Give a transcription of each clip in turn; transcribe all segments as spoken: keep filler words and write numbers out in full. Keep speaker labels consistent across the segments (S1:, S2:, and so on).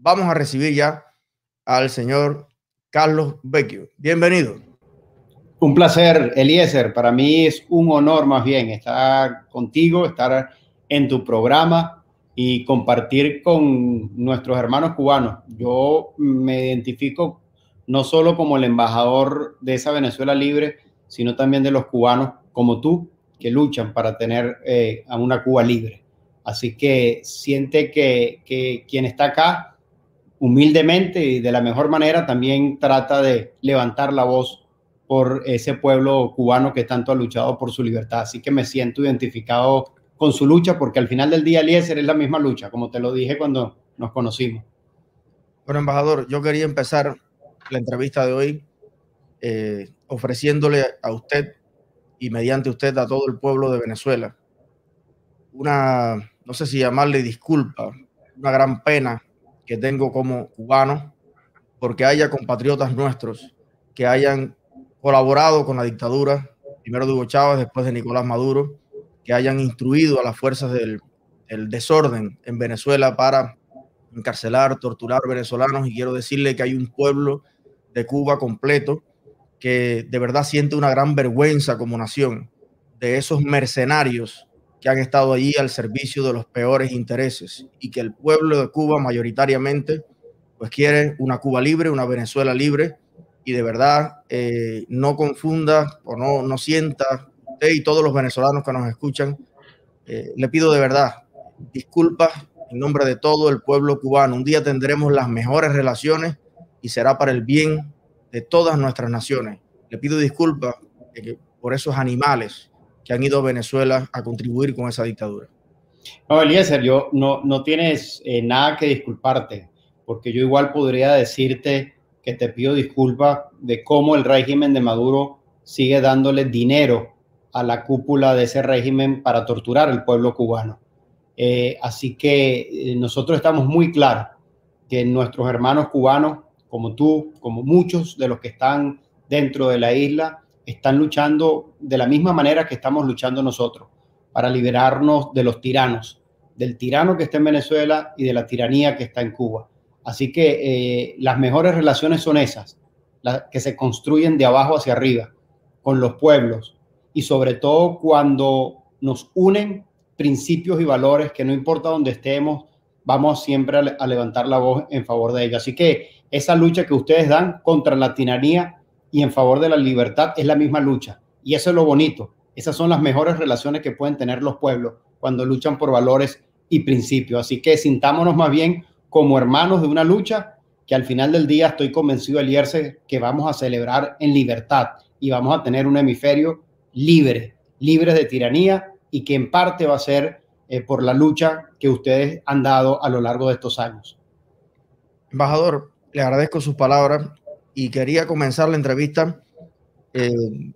S1: vamos a recibir ya al señor Carlos Vecchio. Bienvenido.
S2: Un placer, Eliezer. Para mí es un honor más bien estar contigo, estar en tu programa y compartir con nuestros hermanos cubanos. Yo me identifico no solo como el embajador de esa Venezuela libre, sino también de los cubanos como tú, que luchan para tener eh, a una Cuba libre. Así que siente que, que quien está acá, humildemente y de la mejor manera, también trata de levantar la voz por ese pueblo cubano que tanto ha luchado por su libertad. Así que me siento identificado con su lucha, porque al final del día, Eliezer, es la misma lucha, como te lo dije cuando nos conocimos.
S1: Bueno, embajador, yo quería empezar la entrevista de hoy eh, ofreciéndole a usted y mediante usted a todo el pueblo de Venezuela una, no sé si llamarle disculpa, una gran pena que tengo como cubano porque haya compatriotas nuestros que hayan colaborado con la dictadura, primero de Hugo Chávez, después de Nicolás Maduro, que hayan instruido a las fuerzas del, del desorden en Venezuela para encarcelar, torturar venezolanos. Y quiero decirle que hay un pueblo de Cuba completo que de verdad siente una gran vergüenza como nación de esos mercenarios que han estado allí al servicio de los peores intereses, y que el pueblo de Cuba mayoritariamente pues quiere una Cuba libre, una Venezuela libre. Y de verdad eh, no confunda o no, no sienta usted y todos los venezolanos que nos escuchan, eh, le pido de verdad disculpas en nombre de todo el pueblo cubano. Un día tendremos las mejores relaciones y será para el bien de todas nuestras naciones. Le pido disculpas eh, por esos animales que han ido a Venezuela a contribuir con esa dictadura.
S2: No, Eliezer, yo no, no tienes eh, nada que disculparte, porque yo igual podría decirte que te pido disculpas de cómo el régimen de Maduro sigue dándole dinero a la cúpula de ese régimen para torturar al pueblo cubano. Eh, así que eh, nosotros estamos muy claros que nuestros hermanos cubanos, como tú, como muchos de los que están dentro de la isla, están luchando de la misma manera que estamos luchando nosotros, para liberarnos de los tiranos, del tirano que está en Venezuela y de la tiranía que está en Cuba. Así que eh, las mejores relaciones son esas, las que se construyen de abajo hacia arriba, con los pueblos, y sobre todo cuando nos unen principios y valores que no importa dónde estemos, vamos siempre a, a levantar la voz en favor de ellos. Así que esa lucha que ustedes dan contra la tiranía y en favor de la libertad es la misma lucha. Y eso es lo bonito. Esas son las mejores relaciones que pueden tener los pueblos cuando luchan por valores y principios. Así que sintámonos más bien como hermanos de una lucha que al final del día estoy convencido, Eliezer, que vamos a celebrar en libertad y vamos a tener un hemisferio libre, libre de tiranía, y que en parte va a ser eh, por la lucha que ustedes han dado a lo largo de estos años.
S1: Embajador, le agradezco sus palabras y quería comenzar la entrevista. Eh,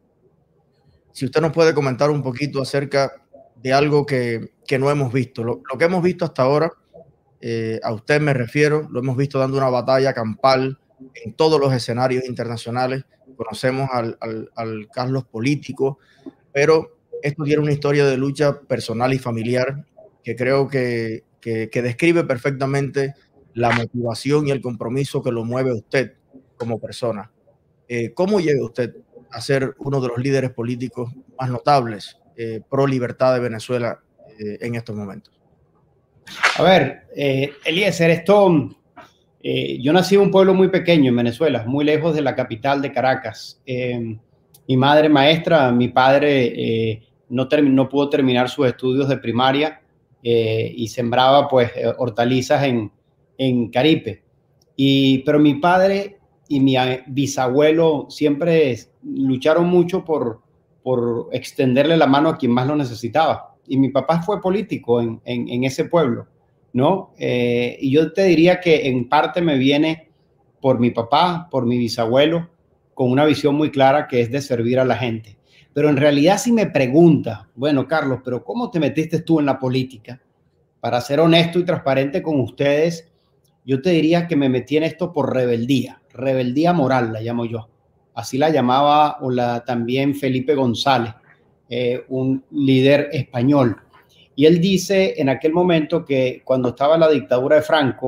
S1: si usted nos puede comentar un poquito acerca de algo que, que no hemos visto. Lo, lo que hemos visto hasta ahora, eh, a usted me refiero, lo hemos visto dando una batalla campal en todos los escenarios internacionales. Conocemos al, al, al Carlos político, pero esto tiene una historia de lucha personal y familiar que creo que, que, que describe perfectamente la motivación y el compromiso que lo mueve a usted como persona. Eh, ¿Cómo llega usted a ser uno de los líderes políticos más notables eh, pro libertad de Venezuela eh, en estos momentos?
S2: A ver, eh, Eliezer, esto, eh, yo nací en un pueblo muy pequeño en Venezuela, muy lejos de la capital de Caracas. Eh, mi madre maestra, mi padre eh, no, no pudo terminar sus estudios de primaria eh, y sembraba pues hortalizas en, en Caripe. Y, pero mi padre y mi bisabuelo siempre lucharon mucho por, por extenderle la mano a quien más lo necesitaba. Y mi papá fue político en, en, en ese pueblo, ¿no? Eh, y yo te diría que en parte me viene por mi papá, por mi bisabuelo, con una visión muy clara que es de servir a la gente. Pero en realidad si me pregunta, bueno, Carlos, pero ¿cómo te metiste tú en la política? Para ser honesto y transparente con ustedes, yo te diría que me metí en esto por rebeldía, rebeldía moral la llamo yo. Así la llamaba o la, también Felipe González, eh, un líder español. Y él dice en aquel momento que cuando estaba la dictadura de Franco,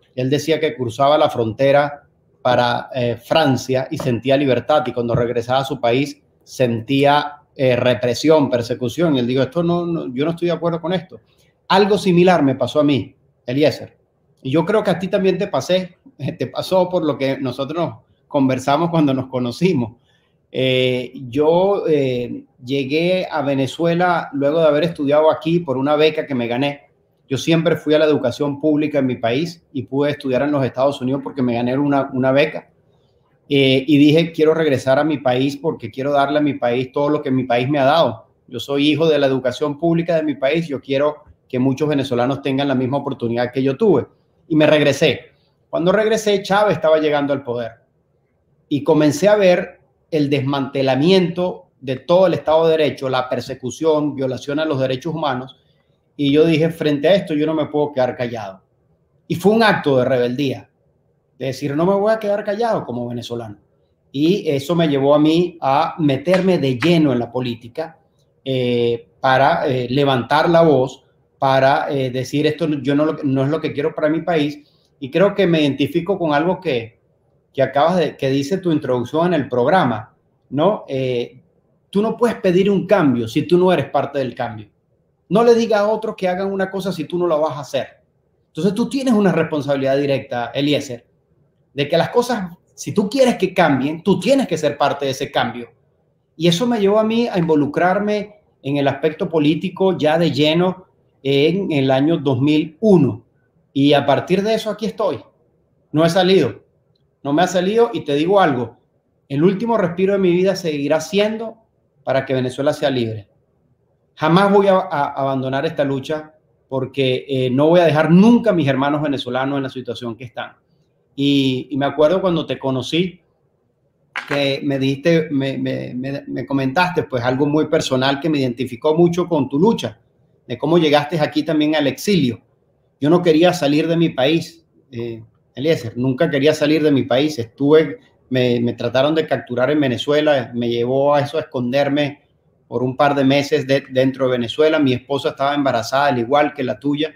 S2: Él decía que cruzaba la frontera para eh, Francia y sentía libertad, y cuando regresaba a su país sentía eh, represión, persecución. Y él dijo, esto no, no, yo no estoy de acuerdo con esto. Algo similar me pasó a mí, Eliezer. Y yo creo que a ti también te pasé, te pasó por lo que nosotros nos conversamos cuando nos conocimos. Eh, yo eh, llegué a Venezuela luego de haber estudiado aquí por una beca que me gané. Yo siempre fui a la educación pública en mi país y pude estudiar en los Estados Unidos porque me gané una, una beca. Eh, y dije, quiero regresar a mi país porque quiero darle a mi país todo lo que mi país me ha dado. Yo soy hijo de la educación pública de mi país. Yo quiero que muchos venezolanos tengan la misma oportunidad que yo tuve. Y me regresé. Cuando regresé, Chávez estaba llegando al poder. Y comencé a ver el desmantelamiento de todo el Estado de Derecho, la persecución, violación a los derechos humanos. Y yo dije, frente a esto yo no me puedo quedar callado. Y fue un acto de rebeldía, de decir, no me voy a quedar callado como venezolano. Y eso me llevó a mí a meterme de lleno en la política eh, para eh, levantar la voz, para eh, decir esto yo no, no es lo que quiero para mi país. Y creo que me identifico con algo que que acabas de, que dice tu introducción en el programa, ¿no? Eh, tú no puedes pedir un cambio si tú no eres parte del cambio. No le digas a otros que hagan una cosa si tú no la vas a hacer. Entonces tú tienes una responsabilidad directa, Eliezer, de que las cosas, si tú quieres que cambien, tú tienes que ser parte de ese cambio. Y eso me llevó a mí a involucrarme en el aspecto político ya de lleno en el año dos mil uno. Y a partir de eso aquí estoy. No he salido. No me ha salido y te digo algo, el último respiro de mi vida seguirá siendo para que Venezuela sea libre. Jamás voy a, a abandonar esta lucha porque eh, no voy a dejar nunca a mis hermanos venezolanos en la situación que están. Y, y me acuerdo cuando te conocí, que me dijiste, me, me, me, me comentaste pues algo muy personal que me identificó mucho con tu lucha, de cómo llegaste aquí también al exilio. Yo no quería salir de mi país, eh, Eliezer, nunca quería salir de mi país. Estuve, me, me trataron de capturar en Venezuela, me llevó a eso a esconderme por un par de meses de, dentro de Venezuela. Mi esposa estaba embarazada, al igual que la tuya,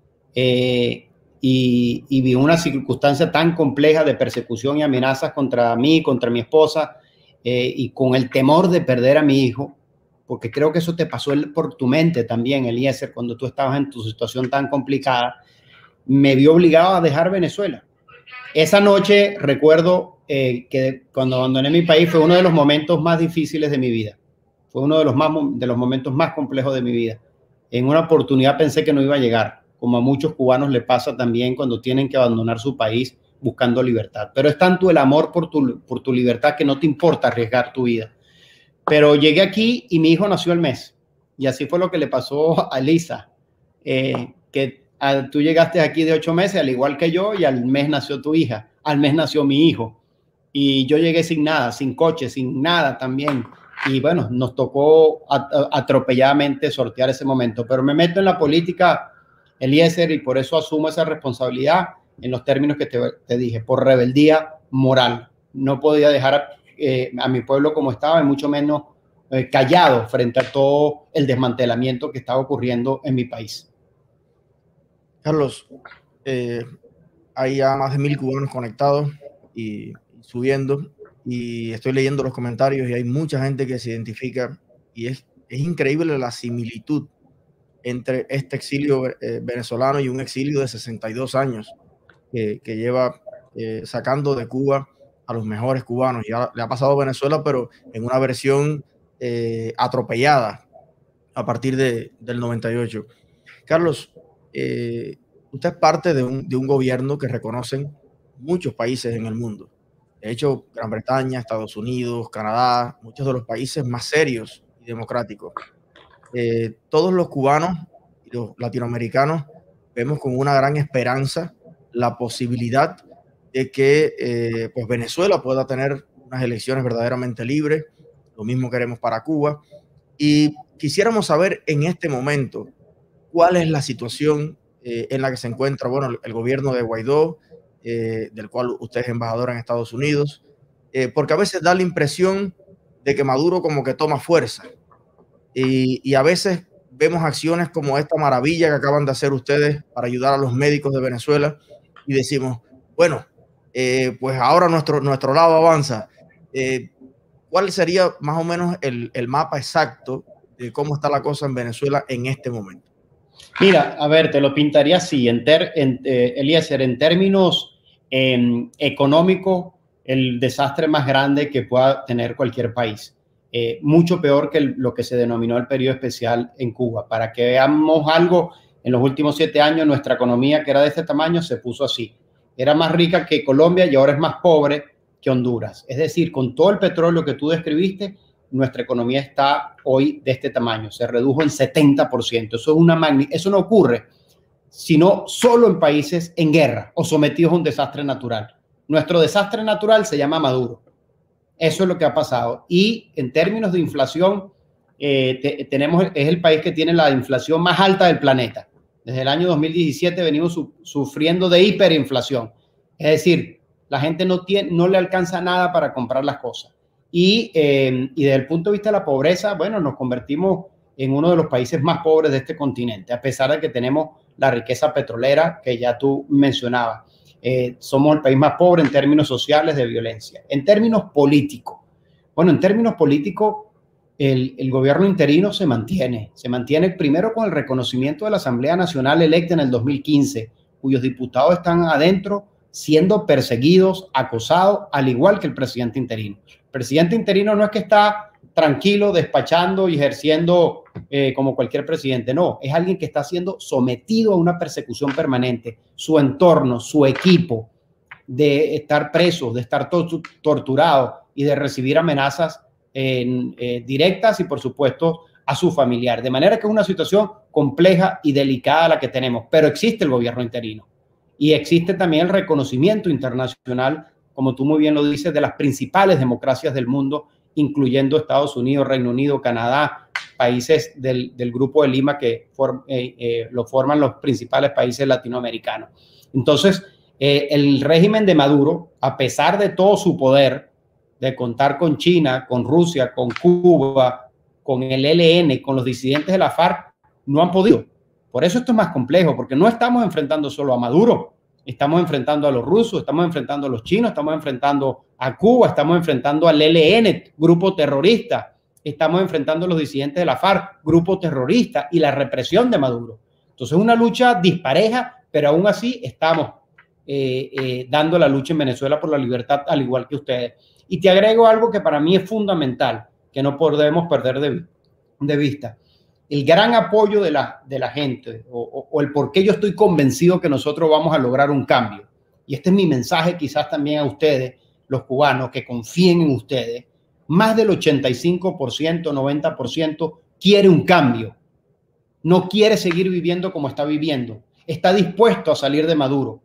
S2: eh, y, y vi una circunstancia tan compleja de persecución y amenazas contra mí, contra mi esposa, eh, y con el temor de perder a mi hijo, porque creo que eso te pasó por tu mente también, Eliezer, cuando tú estabas en tu situación tan complicada. Me vi obligado a dejar Venezuela. Esa noche recuerdo eh, que cuando abandoné mi país fue uno de los momentos más difíciles de mi vida. Fue uno de los, más, de los momentos más complejos de mi vida. En una oportunidad pensé que no iba a llegar, como a muchos cubanos le pasa también cuando tienen que abandonar su país buscando libertad. Pero es tanto el amor por tu, por tu libertad que no te importa arriesgar tu vida. Pero llegué aquí y mi hijo nació al mes. Y así fue lo que le pasó a Lisa, eh, que tú llegaste aquí de ocho meses, al igual que yo, y al mes nació tu hija, al mes nació mi hijo. Y yo llegué sin nada, sin coche, sin nada también. Y bueno, nos tocó atropelladamente sortear ese momento. Pero me meto en la política, Eliezer, y por eso asumo esa responsabilidad en los términos que te, te dije, por rebeldía moral. No podía dejar eh, a mi pueblo como estaba, y mucho menos eh, callado frente a todo el desmantelamiento que estaba ocurriendo en mi país.
S1: Carlos, eh, hay ya más de mil cubanos conectados y, y subiendo, y estoy leyendo los comentarios y hay mucha gente que se identifica, y es, es increíble la similitud entre este exilio eh, venezolano y un exilio de sesenta y dos años que, que lleva eh, sacando de Cuba a los mejores cubanos. Ya le ha pasado a Venezuela, pero en una versión eh, atropellada a partir de, del noventa y ocho. Carlos, Eh, usted es parte de un, de un gobierno que reconocen muchos países en el mundo. De hecho, Gran Bretaña, Estados Unidos, Canadá, muchos de los países más serios y democráticos. Eh, todos los cubanos y los latinoamericanos vemos con una gran esperanza la posibilidad de que eh, pues Venezuela pueda tener unas elecciones verdaderamente libres. Lo mismo queremos para Cuba. Y quisiéramos saber en este momento cuál es la situación eh, en la que se encuentra, bueno, el, el gobierno de Guaidó, eh, del cual usted es embajador en Estados Unidos, eh, porque a veces da la impresión de que Maduro como que toma fuerza, y, y a veces vemos acciones como esta maravilla que acaban de hacer ustedes para ayudar a los médicos de Venezuela, y decimos, bueno, eh, pues ahora nuestro, nuestro lado avanza. Eh, ¿Cuál sería más o menos el, el mapa exacto de cómo está la cosa en Venezuela en este momento?
S2: Mira, a ver, te lo pintaría así, en ter, en, eh, Eliezer, en términos eh, económicos, el desastre más grande que pueda tener cualquier país. Eh, mucho peor que el, lo que se denominó el periodo especial en Cuba. Para que veamos algo, en los últimos siete años nuestra economía, que era de este tamaño, se puso así. Era más rica que Colombia y ahora es más pobre que Honduras. Es decir, con todo el petróleo que tú describiste, nuestra economía está hoy de este tamaño, se redujo en setenta por ciento. Eso, es una magn- eso no ocurre sino solo en países en guerra o sometidos a un desastre natural. Nuestro desastre natural se llama Maduro. Eso es lo que ha pasado. Y en términos de inflación, eh, te, tenemos, es el país que tiene la inflación más alta del planeta. Desde el año dos mil diecisiete venimos su, sufriendo de hiperinflación. Es decir, la gente no, tiene, no le alcanza nada para comprar las cosas. Y, eh, y desde el punto de vista de la pobreza, bueno, nos convertimos en uno de los países más pobres de este continente, a pesar de que tenemos la riqueza petrolera que ya tú mencionabas. Eh, somos el país más pobre en términos sociales de violencia. En términos políticos, bueno, en términos políticos, el, el gobierno interino se mantiene. Se mantiene primero con el reconocimiento de la Asamblea Nacional electa en el dos mil quince, cuyos diputados están adentro siendo perseguidos, acosados, al igual que el presidente interino. El presidente interino no es que está tranquilo, despachando y ejerciendo eh, como cualquier presidente, no, es alguien que está siendo sometido a una persecución permanente. Su entorno, su equipo, de estar preso, de estar to torturado y de recibir amenazas eh, eh, directas y, por supuesto, a su familiar. De manera que es una situación compleja y delicada la que tenemos, pero existe el gobierno interino. Y existe también el reconocimiento internacional, como tú muy bien lo dices, de las principales democracias del mundo, incluyendo Estados Unidos, Reino Unido, Canadá, países del, del Grupo de Lima que for, eh, eh, lo forman los principales países latinoamericanos. Entonces, eh, el régimen de Maduro, a pesar de todo su poder, de contar con China, con Rusia, con Cuba, con el E L N, con los disidentes de la FARC, no han podido. Por eso esto es más complejo, porque no estamos enfrentando solo a Maduro, estamos enfrentando a los rusos, estamos enfrentando a los chinos, estamos enfrentando a Cuba, estamos enfrentando al E L N, grupo terrorista, estamos enfrentando a los disidentes de la FARC, grupo terrorista, y la represión de Maduro. Entonces es una lucha dispareja, pero aún así estamos eh, eh, dando la lucha en Venezuela por la libertad, al igual que ustedes. Y te agrego algo que para mí es fundamental, que no podemos perder de, de vista. El gran apoyo de la, de la gente o, o, o el por qué yo estoy convencido que nosotros vamos a lograr un cambio. Y este es mi mensaje quizás también a ustedes, los cubanos, que confíen en ustedes. Más del ochenta y cinco por ciento, noventa por ciento quiere un cambio. No quiere seguir viviendo como está viviendo. Está dispuesto a salir de Maduro.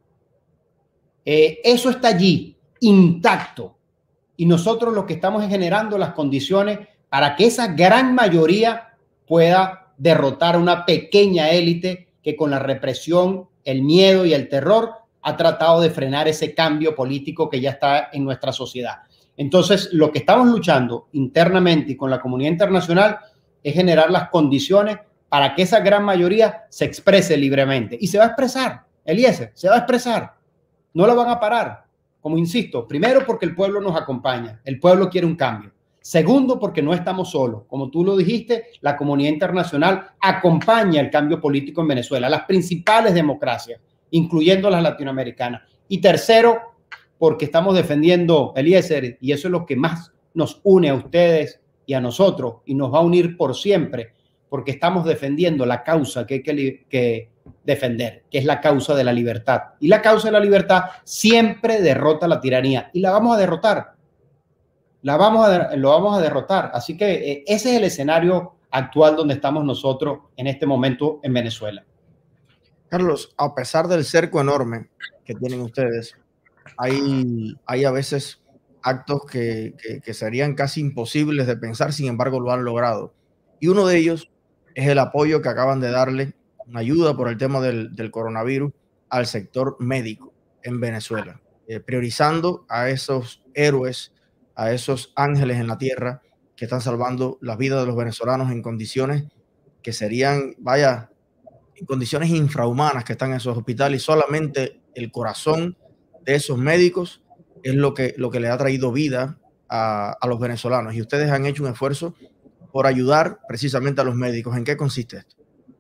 S2: Eh, eso está allí, intacto. Y nosotros lo que estamos es generando las condiciones para que esa gran mayoría pueda derrotar a una pequeña élite que con la represión, el miedo y el terror ha tratado de frenar ese cambio político que ya está en nuestra sociedad. Entonces, lo que estamos luchando internamente y con la comunidad internacional es generar las condiciones para que esa gran mayoría se exprese libremente. Y se va a expresar, Eliezer, se va a expresar. No la van a parar. Como insisto, primero porque el pueblo nos acompaña, el pueblo quiere un cambio. Segundo, porque no estamos solos. Como tú lo dijiste, la comunidad internacional acompaña el cambio político en Venezuela, las principales democracias, incluyendo las latinoamericanas. Y tercero, porque estamos defendiendo, Eliezer, y eso es lo que más nos une a ustedes y a nosotros, y nos va a unir por siempre, porque estamos defendiendo la causa que hay que, que defender, que es la causa de la libertad. Y la causa de la libertad siempre derrota la tiranía, y la vamos a derrotar. La vamos a, lo vamos a derrotar. Así que eh, ese es el escenario actual donde estamos nosotros en este momento en Venezuela.
S1: Carlos, a pesar del cerco enorme que tienen ustedes, hay, hay a veces actos que, que, que serían casi imposibles de pensar, sin embargo lo han logrado. Y uno de ellos es el apoyo que acaban de darle, una ayuda por el tema del, del coronavirus, al sector médico en Venezuela, eh, priorizando a esos héroes, a esos ángeles en la tierra que están salvando las vidas de los venezolanos en condiciones que serían, vaya, en condiciones infrahumanas que están en esos hospitales, y solamente el corazón de esos médicos es lo que, lo que le ha traído vida a, a los venezolanos. Y ustedes han hecho un esfuerzo por ayudar precisamente a los médicos. ¿En qué consiste esto?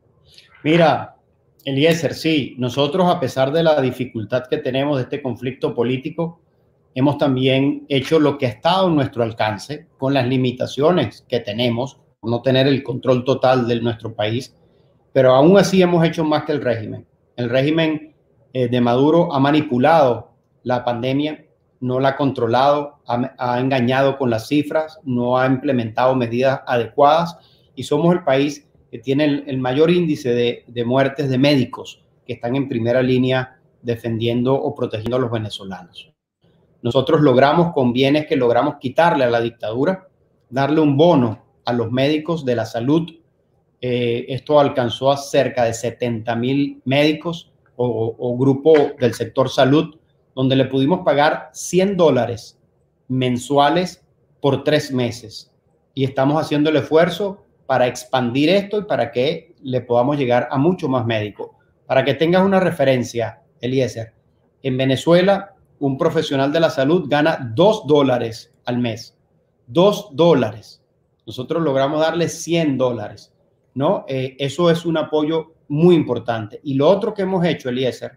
S2: Mira, Eliezer, sí, nosotros, a pesar de la dificultad que tenemos de este conflicto político, hemos también hecho lo que ha estado en nuestro alcance, con las limitaciones que tenemos, por no tener el control total de nuestro país, pero aún así hemos hecho más que el régimen. El régimen eh, de Maduro ha manipulado la pandemia, no la ha controlado, ha, ha engañado con las cifras, no ha implementado medidas adecuadas, y somos el país que tiene el, el mayor índice de, de muertes de médicos que están en primera línea defendiendo o protegiendo a los venezolanos. Nosotros logramos, con bienes que logramos quitarle a la dictadura, darle un bono a los médicos de la salud. Eh, esto alcanzó a cerca de setenta mil médicos o, o grupo del sector salud, donde le pudimos pagar cien dólares mensuales por tres meses. Y estamos haciendo el esfuerzo para expandir esto y para que le podamos llegar a mucho más médicos. Para que tengas una referencia, Eliezer, en Venezuela un profesional de la salud gana dos dólares al mes. Dos dólares. Nosotros logramos darle cien dólares, ¿no? Eh, eso es un apoyo muy importante. Y lo otro que hemos hecho, Eliezer,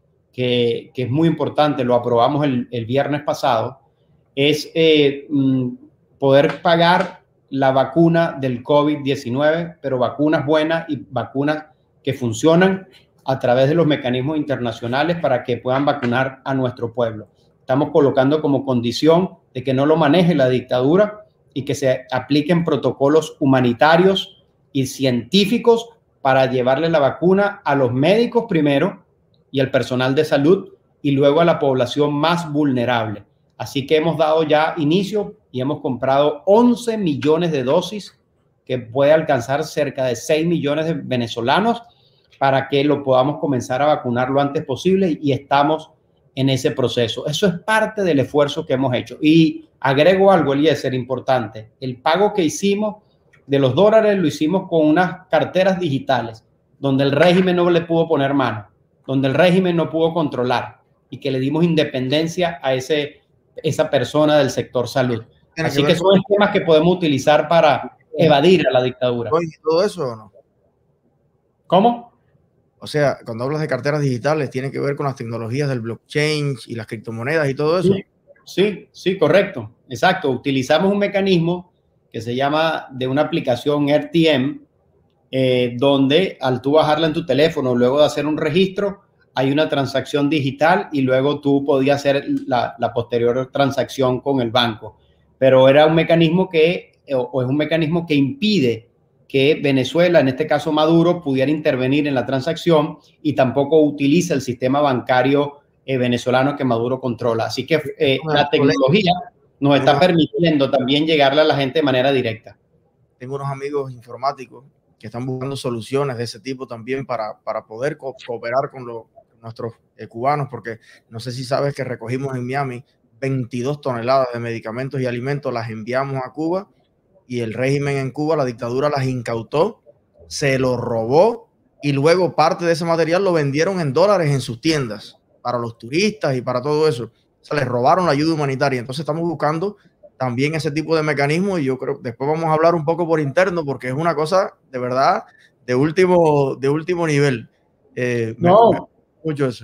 S2: que, que es muy importante, lo aprobamos el, el viernes pasado, es eh, poder pagar la vacuna del COVID diecinueve, pero vacunas buenas y vacunas que funcionan a través de los mecanismos internacionales para que puedan vacunar a nuestro pueblo. Estamos colocando como condición de que no lo maneje la dictadura y que se apliquen protocolos humanitarios y científicos para llevarle la vacuna a los médicos primero y al personal de salud, y luego a la población más vulnerable. Así que hemos dado ya inicio y hemos comprado once millones de dosis, que puede alcanzar cerca de seis millones de venezolanos, para que lo podamos comenzar a vacunar lo antes posible, y estamos en ese proceso. Eso es parte del esfuerzo que hemos hecho. Y agrego algo, Eliezer, importante. El pago que hicimos de los dólares lo hicimos con unas carteras digitales, donde el régimen no le pudo poner mano, donde el régimen no pudo controlar, y que le dimos independencia a ese, esa persona del sector salud. Así que son esquemas que podemos utilizar para evadir a la dictadura.
S1: ¿Y todo eso o no?
S2: ¿Cómo?
S1: O sea, cuando hablas de carteras digitales, ¿tiene que ver con las tecnologías del blockchain y las criptomonedas y todo eso?
S2: Sí, sí, sí, correcto. Exacto. Utilizamos un mecanismo que se llama, de una aplicación R T M, eh, donde al tú bajarla en tu teléfono, luego de hacer un registro, hay una transacción digital, y luego tú podías hacer la, la posterior transacción con el banco. Pero era un mecanismo que, o, o es un mecanismo que impide que Venezuela, en este caso Maduro, pudiera intervenir en la transacción, y tampoco utiliza el sistema bancario eh, venezolano que Maduro controla. Así que eh, la tecnología nos está permitiendo también llegarle a la gente de manera directa.
S1: Tengo unos amigos informáticos que están buscando soluciones de ese tipo también para, para poder co cooperar con los, nuestros eh, cubanos, porque no sé si sabes que recogimos en Miami veintidós toneladas de medicamentos y alimentos, las enviamos a Cuba, y el régimen en Cuba, la dictadura, las incautó, se lo robó, y luego parte de ese material lo vendieron en dólares en sus tiendas para los turistas y para todo eso. O sea, les robaron la ayuda humanitaria. Entonces estamos buscando también ese tipo de mecanismos, y yo creo que después vamos a hablar un poco por interno, porque es una cosa de verdad de último, de último nivel. Eh,
S2: no,
S1: me, me mucho eso.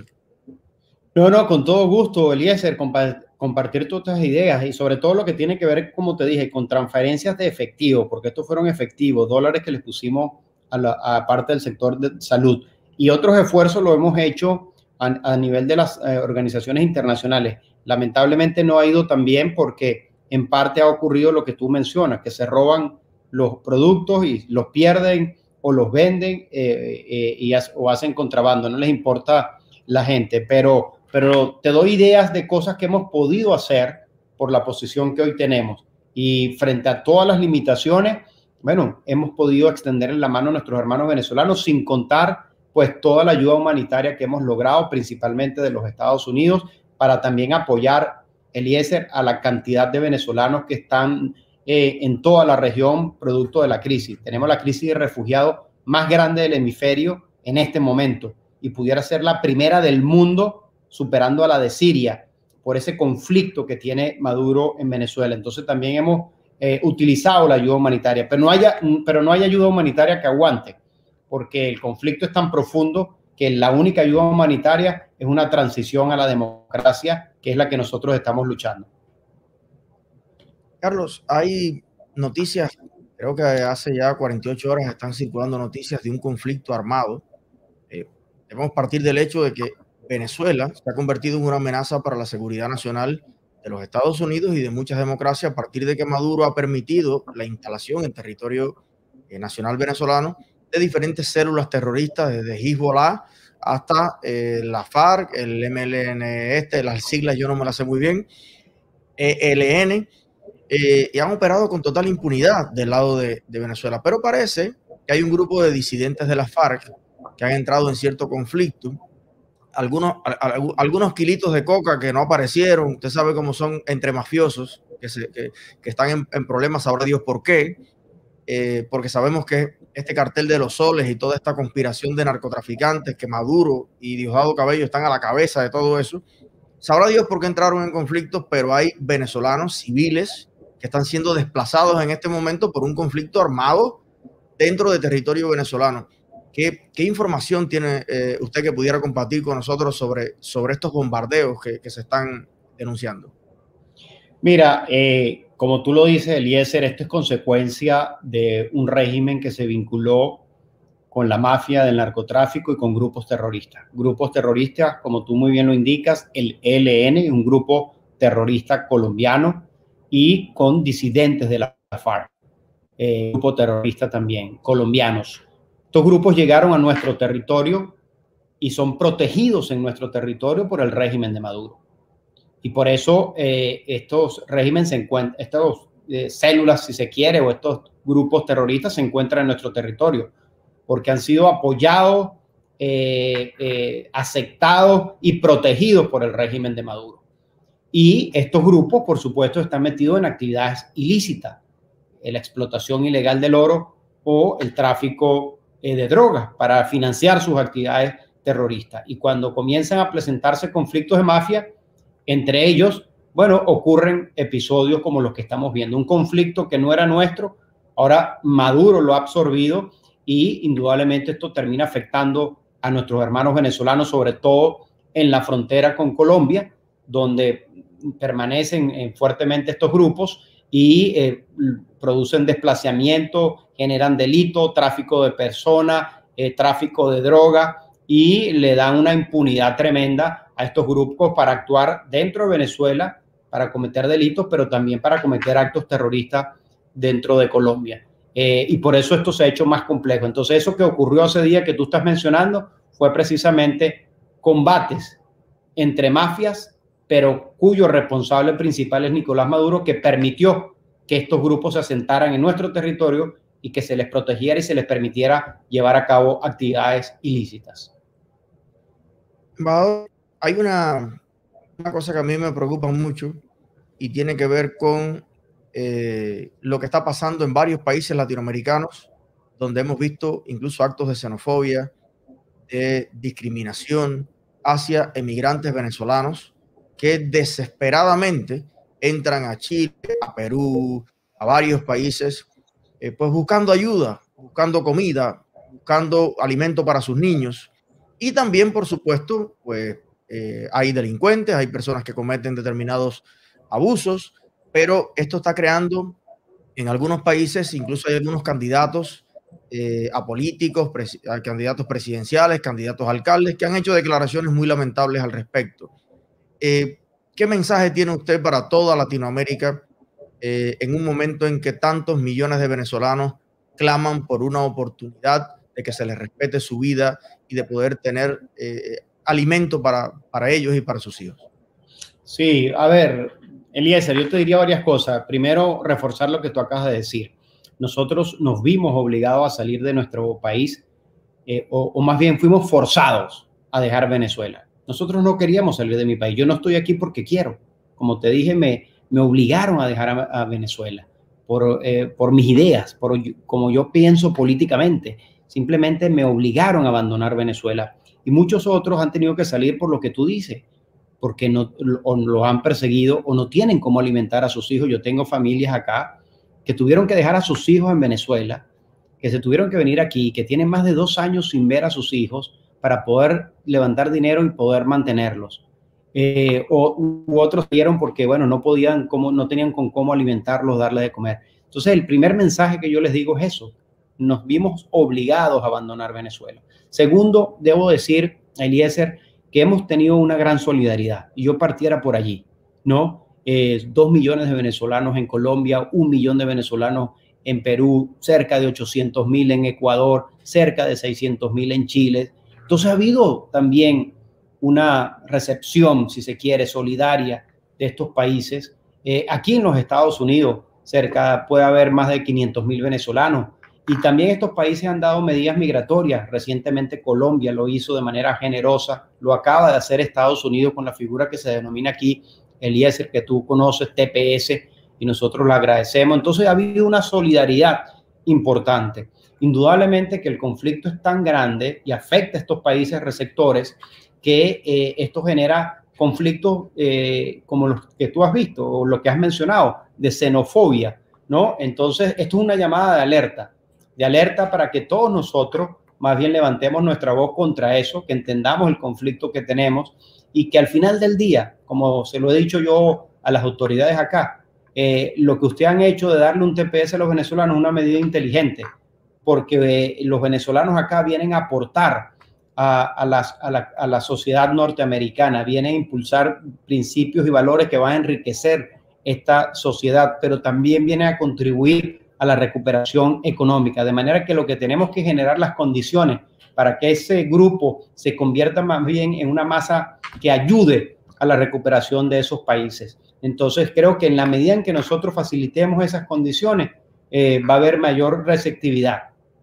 S2: No, no, con todo gusto, Eliezer, compa compartir todas estas ideas, y sobre todo lo que tiene que ver, como te dije, con transferencias de efectivo, porque estos fueron efectivos, dólares que les pusimos a la a parte del sector de salud, y otros esfuerzos lo hemos hecho a, a nivel de las eh, organizaciones internacionales. Lamentablemente no ha ido tan bien, porque en parte ha ocurrido lo que tú mencionas, que se roban los productos y los pierden o los venden eh, eh, y ha, o hacen contrabando, no les importa la gente, pero pero te doy ideas de cosas que hemos podido hacer por la posición que hoy tenemos, y frente a todas las limitaciones, bueno, hemos podido extender la mano a nuestros hermanos venezolanos, sin contar pues toda la ayuda humanitaria que hemos logrado, principalmente de los Estados Unidos, para también apoyar, Eliezer, a la cantidad de venezolanos que están eh, en toda la región producto de la crisis. Tenemos la crisis de refugiados más grande del hemisferio en este momento, y pudiera ser la primera del mundo superando a la de Siria por ese conflicto que tiene Maduro en Venezuela. Entonces también hemos eh, utilizado la ayuda humanitaria, pero no, haya, pero no hay ayuda humanitaria que aguante, porque el conflicto es tan profundo que la única ayuda humanitaria es una transición a la democracia, que es la que nosotros estamos luchando.
S1: Carlos, hay noticias, creo que hace ya cuarenta y ocho horas están circulando noticias de un conflicto armado. Eh, debemos partir del hecho de que Venezuela se ha convertido en una amenaza para la seguridad nacional de los Estados Unidos y de muchas democracias a partir de que Maduro ha permitido la instalación en territorio eh, nacional venezolano de diferentes células terroristas, desde Hezbollah hasta eh, la FARC, el M L N, este, las siglas yo no me las sé muy bien, E L N, eh, y han operado con total impunidad del lado de, de Venezuela. Pero parece que hay un grupo de disidentes de la FARC que han entrado en cierto conflicto. Algunos, algunos kilitos de coca que no aparecieron, usted sabe cómo son entre mafiosos, que, se, que, que están en, en problemas, sabrá Dios por qué, eh, porque sabemos que este cartel de los soles y toda esta conspiración de narcotraficantes, que Maduro y Diosdado Cabello están a la cabeza de todo eso, sabrá Dios por qué entraron en conflictos, pero hay venezolanos civiles que están siendo desplazados en este momento por un conflicto armado dentro de territorio venezolano. ¿Qué, qué información tiene eh, usted que pudiera compartir con nosotros sobre, sobre estos bombardeos que, que se están denunciando?
S2: Mira, eh, como tú lo dices, Eliezer, esto es consecuencia de un régimen que se vinculó con la mafia del narcotráfico y con grupos terroristas. Grupos terroristas, como tú muy bien lo indicas, el E L N, un grupo terrorista colombiano, y con disidentes de la FARC, eh, grupo terrorista también, colombianos. Estos grupos llegaron a nuestro territorio y son protegidos en nuestro territorio por el régimen de Maduro. Y por eso eh, estos regímenes se encuentran, estas eh, células, si se quiere, o estos grupos terroristas se encuentran en nuestro territorio, porque han sido apoyados, eh, eh, aceptados y protegidos por el régimen de Maduro. Y estos grupos, por supuesto, están metidos en actividades ilícitas, la explotación ilegal del oro o el tráfico eh, de drogas para financiar sus actividades terroristas. Y cuando comienzan a presentarse conflictos de mafia, entre ellos, bueno, ocurren episodios como los que estamos viendo. Un conflicto que no era nuestro, ahora Maduro lo ha absorbido y indudablemente esto termina afectando a nuestros hermanos venezolanos, sobre todo en la frontera con Colombia, donde permanecen eh, fuertemente estos grupos y eh, producen desplazamiento, generan delito, tráfico de personas, eh, tráfico de droga, y le dan una impunidad tremenda a estos grupos para actuar dentro de Venezuela, para cometer delitos, pero también para cometer actos terroristas dentro de Colombia. Eh, y por eso esto se ha hecho más complejo. Entonces, eso que ocurrió ese día que tú estás mencionando fue precisamente combates entre mafias, pero cuyo responsable principal es Nicolás Maduro, que permitió que estos grupos se asentaran en nuestro territorio y que se les protegiera y se les permitiera llevar a cabo actividades ilícitas.
S1: Hay una, una cosa que a mí me preocupa mucho y tiene que ver con eh, lo que está pasando en varios países latinoamericanos, donde hemos visto incluso actos de xenofobia, de discriminación hacia emigrantes venezolanos que desesperadamente entran a Chile, a Perú, a varios países, eh, pues buscando ayuda, buscando comida, buscando alimento para sus niños. Y también, por supuesto, pues eh, hay delincuentes, hay personas que cometen determinados abusos, pero esto está creando en algunos países, incluso hay algunos candidatos eh, a políticos, pres a candidatos presidenciales, candidatos a alcaldes, que han hecho declaraciones muy lamentables al respecto. Eh, ¿Qué mensaje tiene usted para toda Latinoamérica eh, en un momento en que tantos millones de venezolanos claman por una oportunidad de que se les respete su vida y de poder tener eh, alimento para, para ellos y para sus hijos?
S2: Sí, a ver, Eliezer, yo te diría varias cosas. Primero, reforzar lo que tú acabas de decir. Nosotros nos vimos obligados a salir de nuestro país, eh, o, o más bien fuimos forzados a dejar Venezuela. Nosotros no queríamos salir de mi país. Yo no estoy aquí porque quiero. Como te dije, me, me obligaron a dejar a, a Venezuela por, eh, por mis ideas, por como yo pienso políticamente. Simplemente me obligaron a abandonar Venezuela. Y muchos otros han tenido que salir por lo que tú dices, porque no o los han perseguido o no tienen cómo alimentar a sus hijos. Yo tengo familias acá que tuvieron que dejar a sus hijos en Venezuela, que se tuvieron que venir aquí, que tienen más de dos años sin ver a sus hijos para poder levantar dinero y poder mantenerlos. Eh, o u otros dieron porque, bueno, no podían, como, no tenían con cómo alimentarlos, darles de comer. Entonces, el primer mensaje que yo les digo es eso. Nos vimos obligados a abandonar Venezuela. Segundo, debo decir, Eliezer, que hemos tenido una gran solidaridad. Y yo partiera por allí, ¿no? Eh, dos millones de venezolanos en Colombia, un millón de venezolanos en Perú, cerca de ochocientos mil en Ecuador, cerca de seiscientos mil en Chile. Entonces ha habido también una recepción, si se quiere, solidaria de estos países. Eh, aquí en los Estados Unidos, cerca puede haber más de quinientos mil venezolanos. Y también estos países han dado medidas migratorias. Recientemente Colombia lo hizo de manera generosa. Lo acaba de hacer Estados Unidos con la figura que se denomina aquí, Eliezer, que tú conoces, T P S, y nosotros le agradecemos. Entonces ha habido una solidaridad importante. Indudablemente que el conflicto es tan grande y afecta a estos países receptores que eh, esto genera conflictos eh, como los que tú has visto o lo que has mencionado, de xenofobia, ¿no? Entonces esto es una llamada de alerta, de alerta para que todos nosotros más bien levantemos nuestra voz contra eso, que entendamos el conflicto que tenemos y que al final del día, como se lo he dicho yo a las autoridades acá, eh, lo que ustedes han hecho de darle un T P S a los venezolanos es una medida inteligente, porque eh, los venezolanos acá vienen a aportar a, a, las, a, la, a la sociedad norteamericana, vienen a impulsar principios y valores que van a enriquecer esta sociedad, pero también vienen a contribuir a la recuperación económica, de manera que lo que tenemos que generar las condiciones para que ese grupo se convierta más bien en una masa que ayude a la recuperación de esos países. Entonces creo que en la medida en que nosotros facilitemos esas condiciones, eh, va a haber mayor receptividad.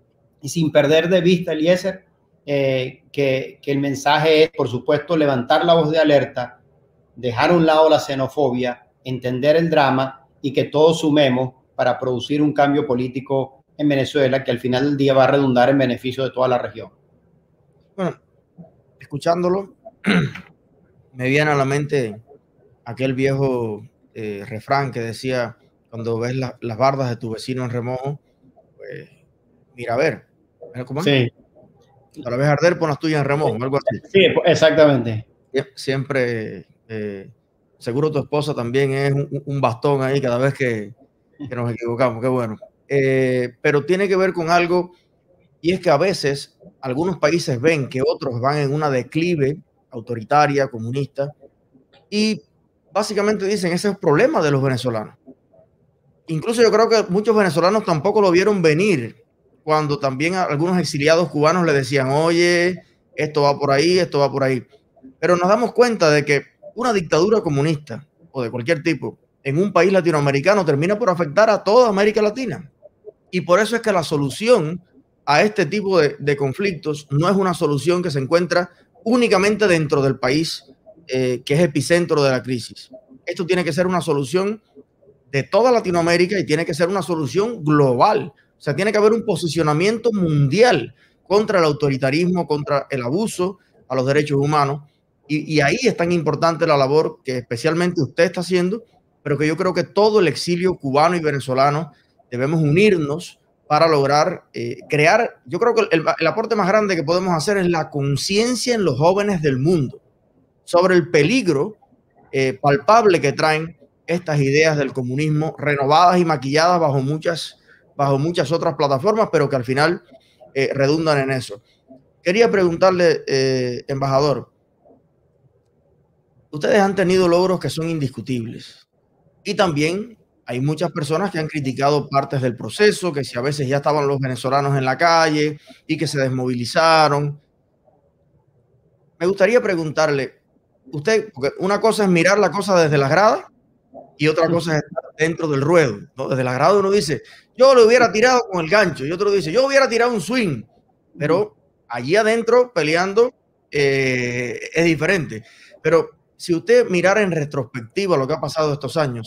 S2: Y sin perder de vista, Eliezer, eh, que, que el mensaje es, por supuesto, levantar la voz de alerta, dejar a un lado la xenofobia, entender el drama y que todos sumemos para producir un cambio político en Venezuela que al final del día va a redundar en beneficio de toda la región.
S1: Bueno, escuchándolo, me viene a la mente aquel viejo eh, refrán que decía, cuando ves la, las bardas de tu vecino en remojo, pues mira a ver. ¿Cómo es?
S2: Sí.
S1: A la vez arder, pon las tuyas en remojo, algo así.
S2: Sí, exactamente.
S1: Siempre, eh, seguro tu esposa también es un, un bastón ahí cada vez que, que nos equivocamos, qué bueno. Eh, pero tiene que ver con algo, y es que a veces algunos países ven que otros van en una declive autoritaria, comunista, y básicamente dicen, ese es el problema de los venezolanos. Incluso yo creo que muchos venezolanos tampoco lo vieron venir, cuando también algunos exiliados cubanos le decían, oye, esto va por ahí, esto va por ahí. Pero nos damos cuenta de que una dictadura comunista o de cualquier tipo en un país latinoamericano termina por afectar a toda América Latina. Y por eso es que la solución a este tipo de, de conflictos no es una solución que se encuentra únicamente dentro del país eh, que es epicentro de la crisis. Esto tiene que ser una solución de toda Latinoamérica y tiene que ser una solución global. O sea, tiene que haber un posicionamiento mundial contra el autoritarismo, contra el abuso a los derechos humanos. Y, y ahí es tan importante la labor que especialmente usted está haciendo, pero que yo creo que todo el exilio cubano y venezolano debemos unirnos para lograr eh, crear. Yo creo que el, el aporte más grande que podemos hacer es la conciencia en los jóvenes del mundo sobre el peligro eh, palpable que traen estas ideas del comunismo renovadas y maquilladas bajo muchas, bajo muchas otras plataformas, pero que al final eh, redundan en eso. Quería preguntarle, eh, embajador, ustedes han tenido logros que son indiscutibles y también hay muchas personas que han criticado partes del proceso, que si a veces ya estaban los venezolanos en la calle y que se desmovilizaron. Me gustaría preguntarle, usted, porque una cosa es mirar la cosa desde las gradas y otra cosa es estar dentro del ruedo, ¿no? Desde las gradas uno dice, yo lo hubiera tirado con el gancho, y otro dice, yo hubiera tirado un swing, pero allí adentro peleando eh, es diferente. Pero si usted mirara en retrospectiva lo que ha pasado estos años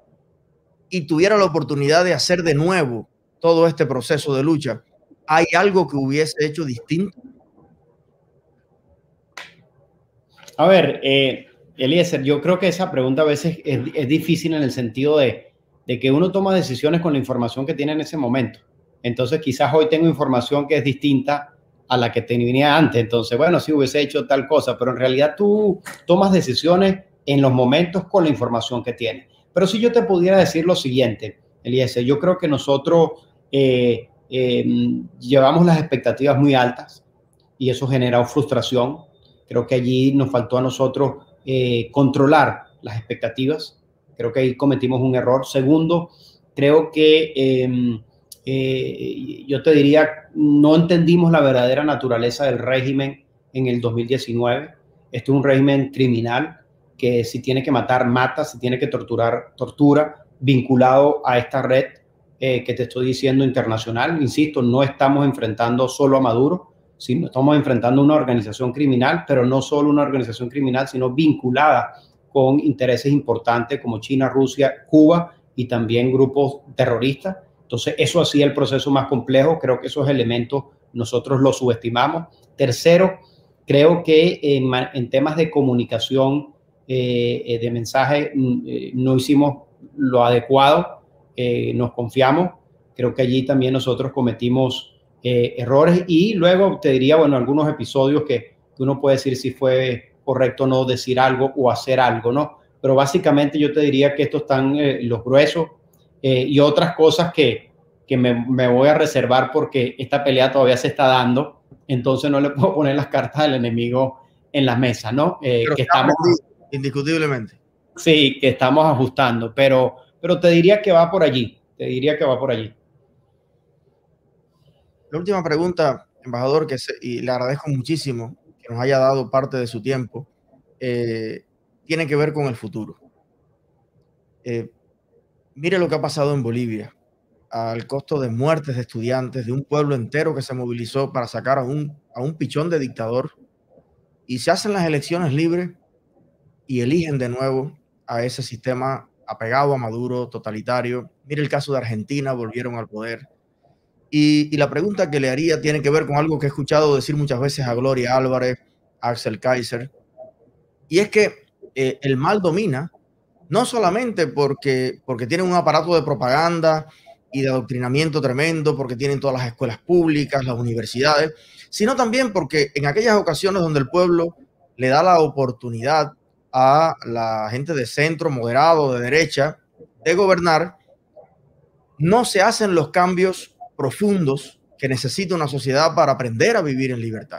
S1: y tuviera la oportunidad de hacer de nuevo todo este proceso de lucha, ¿hay algo que hubiese hecho distinto?
S2: A ver, eh, Eliezer, yo creo que esa pregunta a veces es, es difícil en el sentido de, de que uno toma decisiones con la información que tiene en ese momento. Entonces, quizás hoy tengo información que es distinta a la que tenía antes. Entonces, bueno, sí hubiese hecho tal cosa, pero en realidad tú tomas decisiones en los momentos con la información que tienes. Pero si yo te pudiera decir lo siguiente, Eliezer, yo creo que nosotros eh, eh, llevamos las expectativas muy altas y eso genera frustración. Creo que allí nos faltó a nosotros eh, controlar las expectativas. Creo que ahí cometimos un error. Segundo, creo que eh, eh, yo te diría, no entendimos la verdadera naturaleza del régimen en el dos mil diecinueve. Este es un régimen criminal que si tiene que matar, mata, si tiene que torturar, tortura, vinculado a esta red eh, que te estoy diciendo internacional. Insisto, no estamos enfrentando solo a Maduro, sino estamos enfrentando una organización criminal, pero no solo una organización criminal, sino vinculada con intereses importantes como China, Rusia, Cuba y también grupos terroristas. Entonces, eso hacía el proceso más complejo. Creo que esos elementos nosotros los subestimamos. Tercero, creo que en, en temas de comunicación, eh, de mensaje, eh, no hicimos lo adecuado, eh, nos confiamos. Creo que allí también nosotros cometimos eh, errores y luego te diría, bueno, algunos episodios que, que uno puede decir si fue correcto o no decir algo o hacer algo, ¿no? Pero básicamente yo te diría que estos están eh, los gruesos. Eh, y otras cosas que, que me, me voy a reservar porque esta pelea todavía se está dando, entonces no le puedo poner las cartas del enemigo en la mesa, ¿no? Eh, que estamos,
S1: indiscutiblemente.
S2: Sí, que estamos ajustando, pero, pero te diría que va por allí, te diría que va por allí.
S1: La última pregunta, embajador, que se, y le agradezco muchísimo que nos haya dado parte de su tiempo, eh, tiene que ver con el futuro. Eh, Mire lo que ha pasado en Bolivia, al costo de muertes de estudiantes, de un pueblo entero que se movilizó para sacar a un, a un pichón de dictador, y se hacen las elecciones libres y eligen de nuevo a ese sistema apegado a Maduro, totalitario. Mire el caso de Argentina, volvieron al poder. Y, y la pregunta que le haría tiene que ver con algo que he escuchado decir muchas veces a Gloria Álvarez, a Axel Kaiser, y es que eh, el mal domina, no solamente porque, porque tienen un aparato de propaganda y de adoctrinamiento tremendo, porque tienen todas las escuelas públicas, las universidades, sino también porque en aquellas ocasiones donde el pueblo le da la oportunidad a la gente de centro, moderado, de derecha, de gobernar, no se hacen los cambios profundos que necesita una sociedad para aprender a vivir en libertad.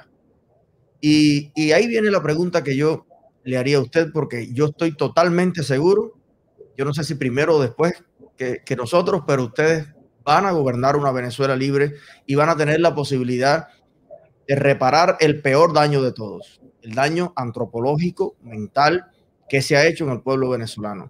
S1: Y, y ahí viene la pregunta que yo le haría a usted, porque yo estoy totalmente seguro, yo no sé si primero o después que, que nosotros, pero ustedes van a gobernar una Venezuela libre y van a tener la posibilidad de reparar el peor daño de todos, el daño antropológico, mental, que se ha hecho en el pueblo venezolano.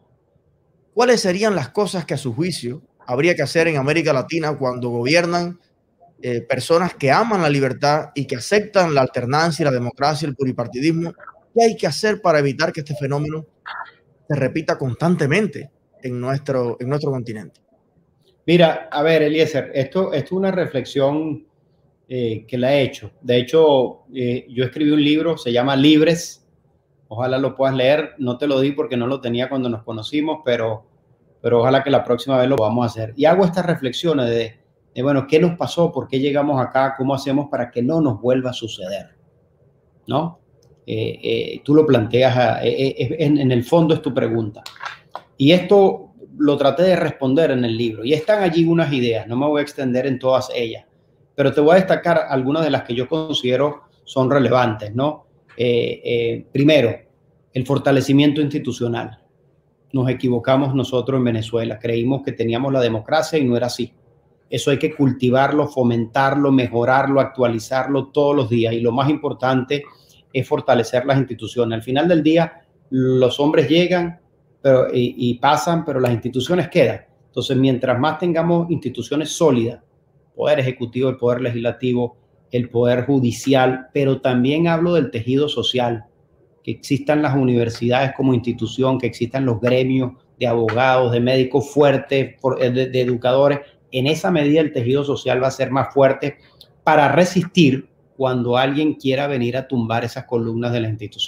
S1: ¿Cuáles serían las cosas que a su juicio habría que hacer en América Latina cuando gobiernan eh, personas que aman la libertad y que aceptan la alternancia, la democracia, el pluripartidismo? ¿Qué hay que hacer para evitar que este fenómeno se repita constantemente en nuestro, en nuestro continente?
S2: Mira, a ver, Eliezer, esto, esto es una reflexión eh, que la he hecho. De hecho, eh, yo escribí un libro, se llama Libres. Ojalá lo puedas leer. No te lo di porque no lo tenía cuando nos conocimos, pero, pero ojalá que la próxima vez lo podamos hacer. Y hago estas reflexiones de, de, bueno, ¿qué nos pasó? ¿Por qué llegamos acá? ¿Cómo hacemos para que no nos vuelva a suceder? ¿No? Eh, eh, tú lo planteas, eh, eh, en, en el fondo es tu pregunta. Y esto lo traté de responder en el libro. Y están allí unas ideas, no me voy a extender en todas ellas, pero te voy a destacar algunas de las que yo considero son relevantes, ¿no? Eh, eh, primero, el fortalecimiento institucional. Nos equivocamos nosotros en Venezuela, creímos que teníamos la democracia y no era así. Eso hay que cultivarlo, fomentarlo, mejorarlo, actualizarlo todos los días. Y lo más importante es fortalecer las instituciones. Al final del día, los hombres llegan pero, y, y pasan, pero las instituciones quedan. Entonces, mientras más tengamos instituciones sólidas, poder ejecutivo, el poder legislativo, el poder judicial, pero también hablo del tejido social, que existan las universidades como institución, que existan los gremios de abogados, de médicos fuertes, de, de educadores. En esa medida el tejido social va a ser más fuerte para resistir cuando alguien quiera venir a tumbar esas columnas de las instituciones.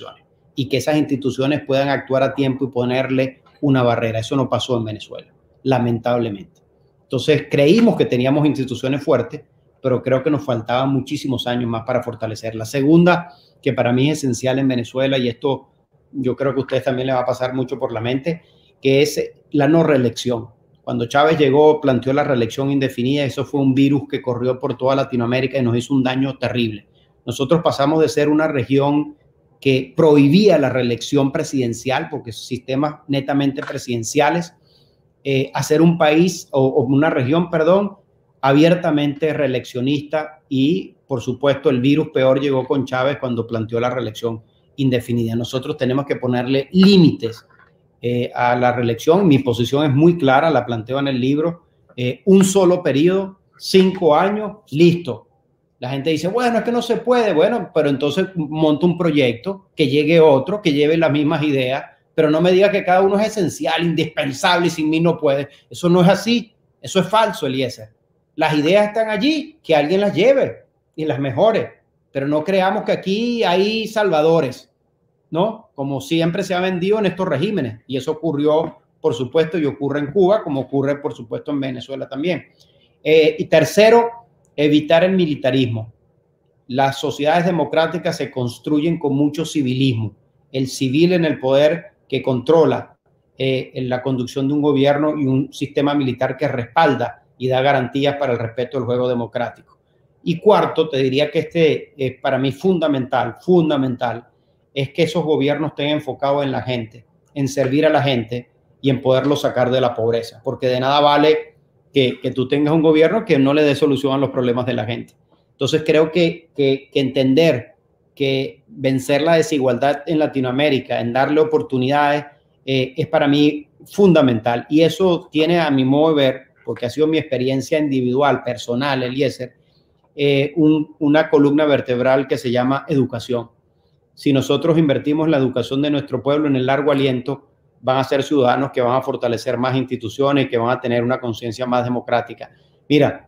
S2: y que esas instituciones puedan actuar a tiempo y ponerle una barrera. Eso no pasó en Venezuela, lamentablemente. Entonces creímos que teníamos instituciones fuertes, pero creo que nos faltaban muchísimos años más para fortalecerlas. La segunda, que para mí es esencial en Venezuela, y esto yo creo que a ustedes también les va a pasar mucho por la mente, que es la no reelección. Cuando Chávez llegó, planteó la reelección indefinida. Eso fue un virus que corrió por toda Latinoamérica y nos hizo un daño terrible. Nosotros pasamos de ser una región que prohibía la reelección presidencial, porque sistemas netamente presidenciales, eh, a ser un país o, o una región, perdón, abiertamente reeleccionista. Y, por supuesto, el virus peor llegó con Chávez cuando planteó la reelección indefinida. Nosotros tenemos que ponerle límites Eh, a la reelección. Mi posición es muy clara, la planteo en el libro. Eh, un solo periodo, cinco años, listo. La gente dice, bueno, es que no se puede. Bueno, pero entonces monta un proyecto, que llegue otro, que lleve las mismas ideas, pero no me diga que cada uno es esencial, indispensable y sin mí no puede. Eso no es así. Eso es falso, Eliezer. Las ideas están allí, que alguien las lleve y las mejore, pero no creamos que aquí hay salvadores, ¿no? Como siempre se ha vendido en estos regímenes. Y eso ocurrió, por supuesto, y ocurre en Cuba, como ocurre, por supuesto, en Venezuela también. Eh, y tercero, evitar el militarismo. Las sociedades democráticas se construyen con mucho civilismo. El civil en el poder que controla eh, en la conducción de un gobierno y un sistema militar que respalda y da garantías para el respeto del juego democrático. Y cuarto, te diría que este es para mí fundamental, fundamental, es que esos gobiernos estén enfocados en la gente, en servir a la gente y en poderlo sacar de la pobreza, porque de nada vale que, que tú tengas un gobierno que no le dé solución a los problemas de la gente. Entonces creo que, que, que entender que vencer la desigualdad en Latinoamérica, en darle oportunidades, eh, es para mí fundamental. Y eso tiene, a mi modo de ver, porque ha sido mi experiencia individual, personal, Eliezer, eh, un, una columna vertebral que se llama educación. Si nosotros invertimos en la educación de nuestro pueblo, en el largo aliento, van a ser ciudadanos que van a fortalecer más instituciones, que van a tener una conciencia más democrática. Mira,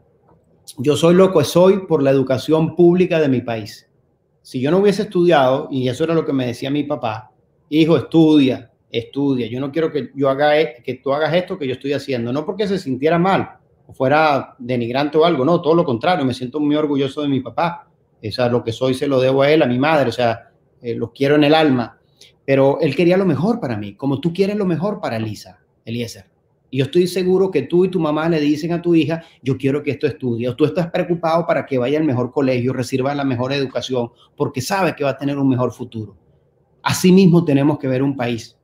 S2: yo soy lo que soy por la educación pública de mi país. Si yo no hubiese estudiado, y eso era lo que me decía mi papá, hijo, estudia, estudia. Yo no quiero que yo haga, que tú hagas esto que yo estoy haciendo, no porque se sintiera mal o fuera denigrante o algo, no, todo lo contrario, me siento muy orgulloso de mi papá. O sea, lo que soy se lo debo a él, a mi madre, o sea, Eh, los quiero en el alma, pero él quería lo mejor para mí, como tú quieres lo mejor para Lisa, Eliezer. Y yo estoy seguro que tú y tu mamá le dicen a tu hija, yo quiero que esto estudie, o tú estás preocupado para que vaya al mejor colegio, reciba la mejor educación, porque sabe que va a tener un mejor futuro. Así mismo tenemos que ver un país.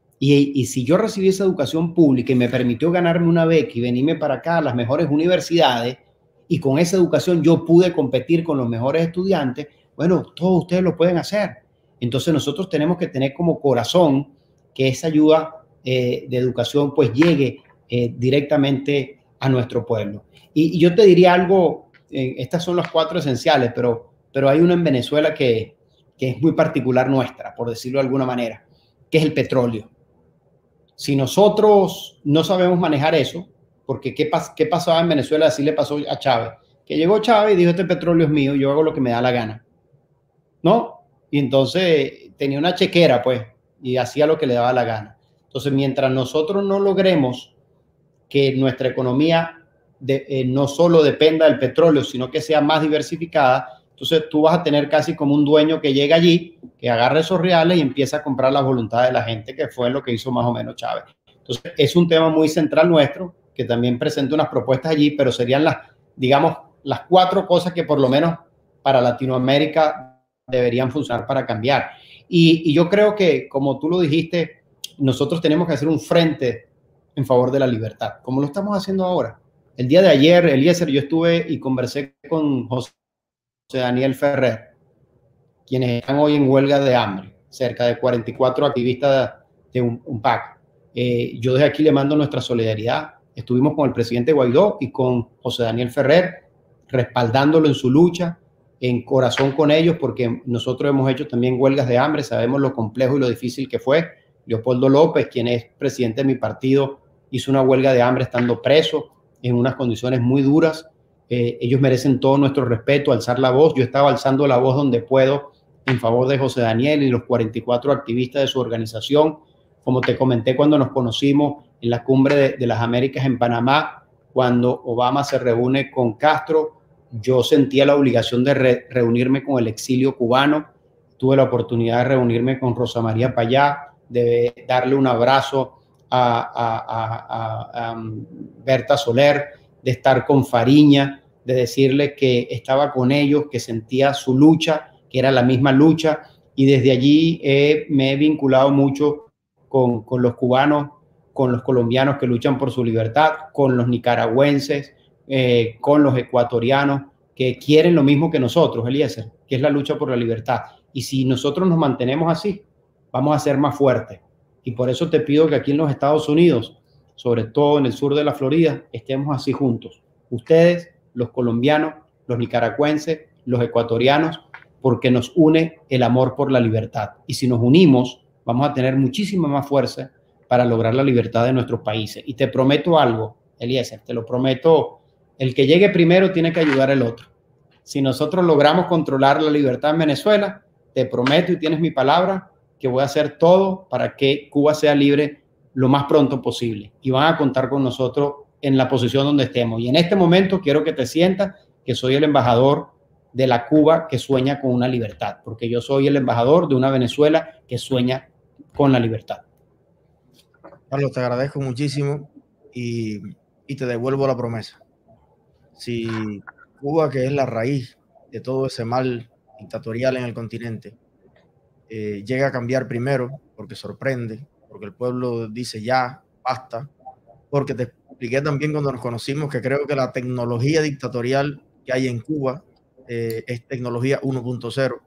S2: Y, y si yo recibí esa educación pública y me permitió ganarme una beca y venirme para acá a las mejores universidades, y con esa educación yo pude competir con los mejores estudiantes, bueno, todos ustedes lo pueden hacer. Entonces nosotros tenemos que tener como corazón que esa ayuda eh, de educación pues llegue eh, directamente a nuestro pueblo. Y, y yo te diría algo, eh, estas son las cuatro esenciales, pero, pero hay una en Venezuela que, que es muy particular nuestra, por decirlo de alguna manera, que es el petróleo. Si nosotros no sabemos manejar eso, porque ¿qué, pas qué pasaba en Venezuela? Así le pasó a Chávez, que llegó Chávez y dijo, este petróleo es mío, yo hago lo que me da la gana, ¿no? Y entonces tenía una chequera, pues, y hacía lo que le daba la gana. Entonces, mientras nosotros no logremos que nuestra economía de, eh, no solo dependa del petróleo, sino que sea más diversificada, entonces tú vas a tener casi como un dueño que llega allí, que agarra esos reales y empieza a comprar la voluntad de la gente, que fue lo que hizo más o menos Chávez. Entonces, es un tema muy central nuestro, que también presenta unas propuestas allí, pero serían las, digamos, las cuatro cosas que por lo menos para Latinoamérica deberían funcionar para cambiar. Y, y yo creo que, como tú lo dijiste, nosotros tenemos que hacer un frente en favor de la libertad, como lo estamos haciendo ahora. El día de ayer, Eliezer, yo estuve y conversé con José Daniel Ferrer, quienes están hoy en huelga de hambre, cerca de cuarenta y cuatro activistas de un, un P A C. Eh, yo desde aquí le mando nuestra solidaridad. Estuvimos con el presidente Guaidó y con José Daniel Ferrer, respaldándolo en su lucha, en corazón con ellos, porque nosotros hemos hecho también huelgas de hambre, sabemos lo complejo y lo difícil que fue. Leopoldo López, quien es presidente de mi partido, hizo una huelga de hambre estando preso en unas condiciones muy duras. Eh, ellos merecen todo nuestro respeto, alzar la voz. Yo estaba alzando la voz donde puedo en favor de José Daniel y los cuarenta y cuatro activistas de su organización. Como te comenté cuando nos conocimos en la Cumbre de, de las Américas en Panamá, cuando Obama se reúne con Castro, yo sentía la obligación de re reunirme con el exilio cubano. Tuve la oportunidad de reunirme con Rosa María Payá, de darle un abrazo a, a, a, a, a Berta Soler, de estar con Fariña, de decirle que estaba con ellos, que sentía su lucha, que era la misma lucha, y desde allí eh, me he vinculado mucho con, con los cubanos, con los colombianos que luchan por su libertad, con los nicaragüenses, eh, con los ecuatorianos, que quieren lo mismo que nosotros, Eliezer, que es la lucha por la libertad. Y si nosotros nos mantenemos así, vamos a ser más fuertes. Y por eso te pido que aquí en los Estados Unidos, sobre todo en el sur de la Florida, estemos así juntos. Ustedes, los colombianos, los nicaragüenses, los ecuatorianos, porque nos une el amor por la libertad. Y si nos unimos, vamos a tener muchísima más fuerza para lograr la libertad de nuestros países. Y te prometo algo, Eliezer, te lo prometo, el que llegue primero tiene que ayudar al otro. Si nosotros logramos controlar la libertad en Venezuela, te prometo y tienes mi palabra que voy a hacer todo para que Cuba sea libre lo más pronto posible. Y van a contar con nosotros en la posición donde estemos. Y en este momento quiero que te sientas que soy el embajador de la Cuba que sueña con una libertad, porque yo soy el embajador de una Venezuela que sueña con la libertad.
S1: Carlos, te agradezco muchísimo y, y te devuelvo la promesa. Si Cuba, que es la raíz de todo ese mal dictatorial en el continente, eh, llega a cambiar primero, porque sorprende, porque el pueblo dice ya, basta, porque te expliqué también cuando nos conocimos que creo que la tecnología dictatorial que hay en Cuba eh, es tecnología uno punto cero,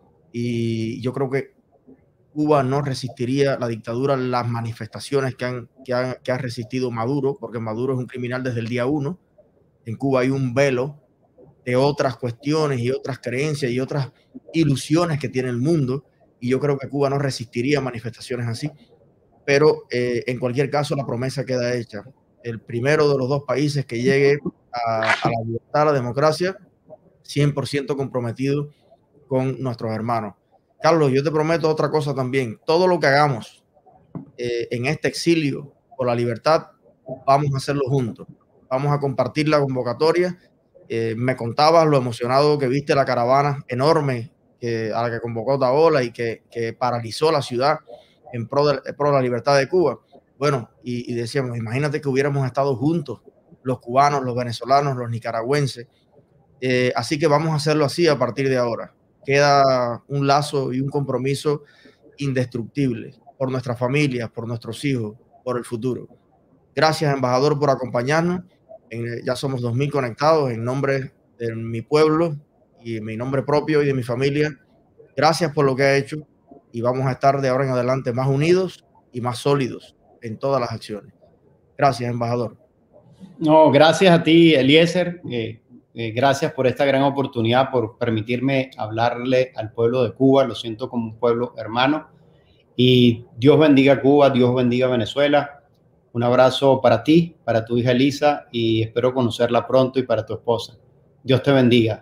S1: y yo creo que Cuba no resistiría la dictadura, las manifestaciones que, han, que, han, que ha resistido Maduro, porque Maduro es un criminal desde el día uno. En Cuba hay un velo de otras cuestiones y otras creencias y otras ilusiones que tiene el mundo, y yo creo que Cuba no resistiría manifestaciones así. Pero eh, en cualquier caso la promesa queda hecha. El primero de los dos países que llegue a, a la libertad, a la democracia, cien por ciento comprometido con nuestros hermanos. Carlos, yo te prometo otra cosa también. Todo lo que hagamos eh, en este exilio por la libertad, vamos a hacerlo juntos. Vamos a compartir la convocatoria. Eh, me contabas lo emocionado que viste la caravana enorme que, a la que convocó Otaola y que, que paralizó la ciudad en pro de, en pro de la libertad de Cuba. Bueno, y, y decíamos, imagínate que hubiéramos estado juntos, los cubanos, los venezolanos, los nicaragüenses. Eh, así que vamos a hacerlo así a partir de ahora. Queda un lazo y un compromiso indestructible por nuestras familias, por nuestros hijos, por el futuro. Gracias, embajador, por acompañarnos. En, ya somos dos mil conectados en nombre de mi pueblo y en mi nombre propio y de mi familia. Gracias por lo que ha hecho y vamos a estar de ahora en adelante más unidos y más sólidos en todas las acciones. Gracias, embajador.
S2: No, gracias a ti, Eliezer. Eh, eh, gracias por esta gran oportunidad, por permitirme hablarle al pueblo de Cuba. Lo siento como un pueblo hermano. Y Dios bendiga a Cuba, Dios bendiga a Venezuela. Un abrazo para ti, para tu hija Elisa, y espero conocerla pronto, y para tu esposa. Dios te bendiga.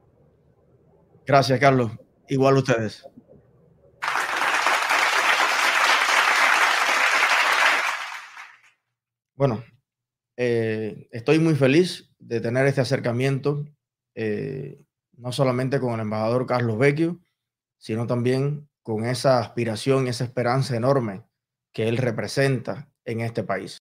S1: Gracias, Carlos. Igual a ustedes. Bueno, eh, estoy muy feliz de tener este acercamiento, eh, no solamente con el embajador Carlos Vecchio, sino también con esa aspiración y esa esperanza enorme que él representa en este país.